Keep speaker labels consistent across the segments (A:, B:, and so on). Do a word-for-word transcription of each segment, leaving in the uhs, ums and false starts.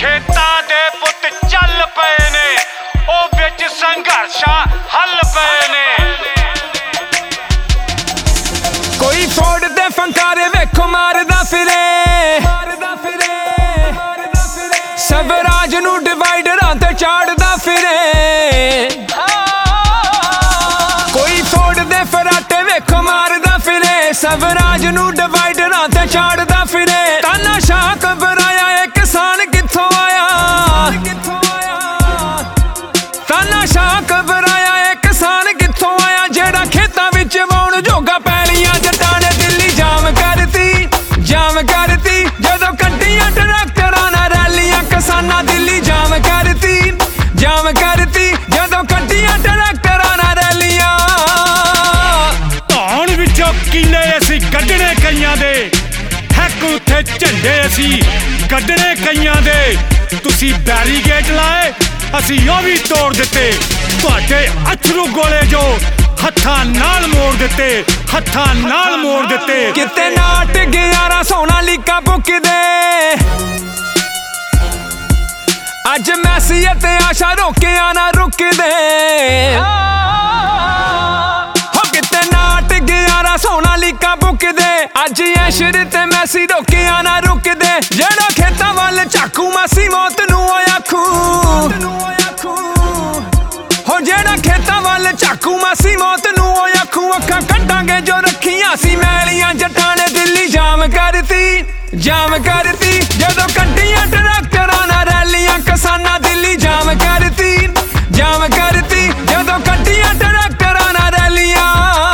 A: खेतां दे पुत चल पए ने ओ विच संघर्षां हल पए ने
B: कोई फोड़ दे फंकारे वेखो मारदा फिरे स्वराज नू डिवाइडरां ते चाड़दा फिरे कोई फोड़ दे फराटे वेखो मारदा फिरे स्वराज नू डिवाइडरां ते चाड़दा फिरे तानाशाह घबराया ए किसान कित्थों आया तानाशाह घबराया ए किसान कित्थों आया जेड़ा खेतां विच वाउण जोगा पैलियां जट्टां ने दिल्ली जाम करती जाम करती जदों कड्डियां ट्रैक्टरां नाल रैलियां किसानां दिल्ली जाम करती जाम करती जदों कड्डियां ट्रैक्टरां नाल रैलियां
A: ਧੌਣ ਵਿੱਚੋਂ ਕੀਲੇ ਅਸੀਂ ਕੱਢਣੇ ਕਈਆਂ ਦੇ ਹੈਕ ਉੱਥੇ ਝੰਡੇ ਅਸੀਂ ਕੱਢਣੇ ਕਈਆਂ ਦੇ ਤੁਸੀਂ ਬੈਰੀਗੇਟ ਲਾਏ ਅਸੀਂ ਉਹ ਵੀ ਤੋੜ ਦਿੱਤੇ ਤੁਹਾਡੇ ਅਥਰੂ ਗੋਲੇ ਜੋ ਹੱਥਾਂ ਨਾਲ ਮੋੜ ਦਿੱਤੇ ਹੱਥਾਂ ਨਾਲ ਮੋੜ ਦਿੱਤੇ
B: ਕਿਤੇ ਨਾਟ ਗਿਆਰਾਂ ਸੋਨਾ ਲੀਕਾਂ ਭੁੱਕਦੇ ਅੱਜ ਮੈਸੀ ਅਤੇ ਆਸ਼ਾ ਰੋਕਿਆ ਨਾ ਰੁਕਦੇ ਹੋ ਕਿਤੇ ਨਾਟ ਗਿਆਰਾਂ ਸੋਨਾ ਲੀਕਾਂ ਭੁੱਕਦੇ ਅੱਜ ਐਸ਼ਰ ਤੇ ਮੈਸੀ ਰੋਕਿਆ ਨਾ ਰੁਕਦੇ ਜਿਹੜਾ ਖੇਤਾਂ ਵੱਲ ਝਾਕੂ ਮਾਸੀ ਮੌਤ ਨੂੰ ਆਖੂ ਹੋ ਜਿਹੜਾ ਖੇਤਾਂ ਵੱਲ ਝਾਕੂ ਮਾਸੀ ਮੌਤ ਨੂੰ ਆਖੂ ਅੱਖਾਂ ਕੱਢਾਂਗੇ ਜੋ ਰੱਖੀਆਂ ਸੀ ਮੈਲੀਆਂ ਜੱਟਾਂ ਨੇ ਦਿੱਲੀ ਜਾਮ ਕਰਤੀ ਜਾਮ ਕਰਤੀ ਜਦੋਂ ਕੱਢੀਆਂ ਟਰੈਕਟਰਾਂ ਨਾਲ ਰੈਲੀਆਂ ਕਿਸਾਨਾਂ ਦਿੱਲੀ ਜਾਮ ਕਰਤੀ ਜਾਮ ਕਰਤੀ ਜਦੋਂ ਕੱਢੀਆਂ ਟਰੈਕਟਰਾਂ ਨਾਲ ਰੈਲੀਆਂ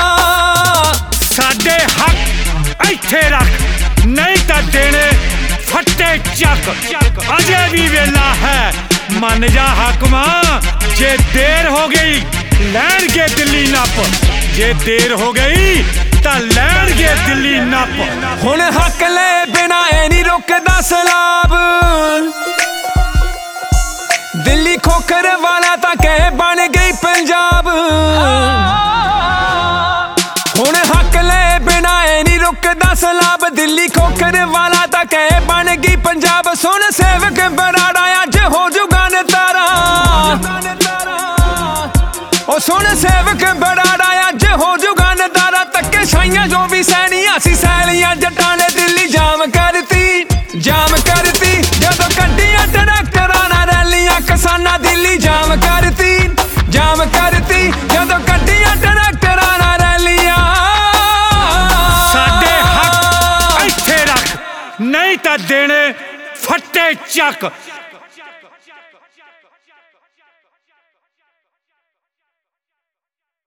A: ਸਾਡੇ ਹੱਕ ਇੱਥੇ ਰੱਖ ਨਹੀਂ ਤਾਂ ਦੇਣੇ ਫੱਟੇ ਚੱਕ ਅਜੇ ਵੀ ਵੇਲਾ ਹੈ ਮੰਨ ਜਾ ਹਾਕਮਾਂ ਜੇ ਦੇਰ ਹੋ ਗਈ ਲੈਣਗੇ ਦਿੱਲੀ ਨੱਪ ਜੇ ਦੇਰ ਹੋ ਗਈ ਤਾਂ ਲੈਣਗੇ ਦਿੱਲੀ ਨੱਪ
B: ਹੁਣ ਹੱਕ ਲੈ ਬਿਨਾ ਐ ਨਹੀਂ ਰੁਕਦਾ ਸਲਾਬ ਦਿੱਲੀ ਖੋਖਰ ਵਾਲਾ ਤਾਂ ਕਹਿ ਬਣ ਗਈ ਪੰਜਾਬ ਹੁਣ ਹੱਕ ਲੈ ਬਿਨਾ ਐ ਨਹੀਂ ਰੁਕਦਾ ਸਲਾਬ ਦਿੱਲੀ ਖੋਖਰ ਵਾਲਾ ਤਾਂ ਕਹਿ ਬਣ ਗਈ ਪੰਜਾਬ ਸੁਣ ਸੇਵਕ ਬਰਾੜਾ ਅੱਜ ਹੋ ਜੂਗਾ ਨਤਾਰਾ ਉਹ ਸੁਣ ਸੇਵਕ ਬਰਾੜਾ ਅੱਜ ਹੋ ਜੂਗਾ ਨਤਾਰਾ ਤੱਕੇ ਛਾਈਆਂ ਜੋ ਵੀ ਸੈਣੀਆਂ ਸੀ ਸੈਲੀਆਂ ਜੱਟਾਂ ਨੇ ਦਿੱਲੀ ਜਾਮ ਕਰਤੀ ਜਾਮ ਕਰਤੀ ਜਦੋਂ ਕੱਢੀਆਂ ਟਰੈਕਟਰਾਂ ਨਾਲ ਰੈਲੀਆਂ ਕਿਸਾਨਾਂ ਦਿੱਲੀ ਜਾਮ ਕਰਤੀ ਜਾਮ ਕਰਤੀ ਜਦੋਂ ਕੱਢੀਆਂ ਟਰੈਕਟਰਾਂ ਨਾਲ ਰੈਲੀਆਂ
A: ਸਾਡੇ ਹੱਕ ਇੱਥੇ ਰੱਖ ਨਹੀਂ ਤਾਂ ਦੇਣੇ ਫੱਟੇ ਚੱਕ।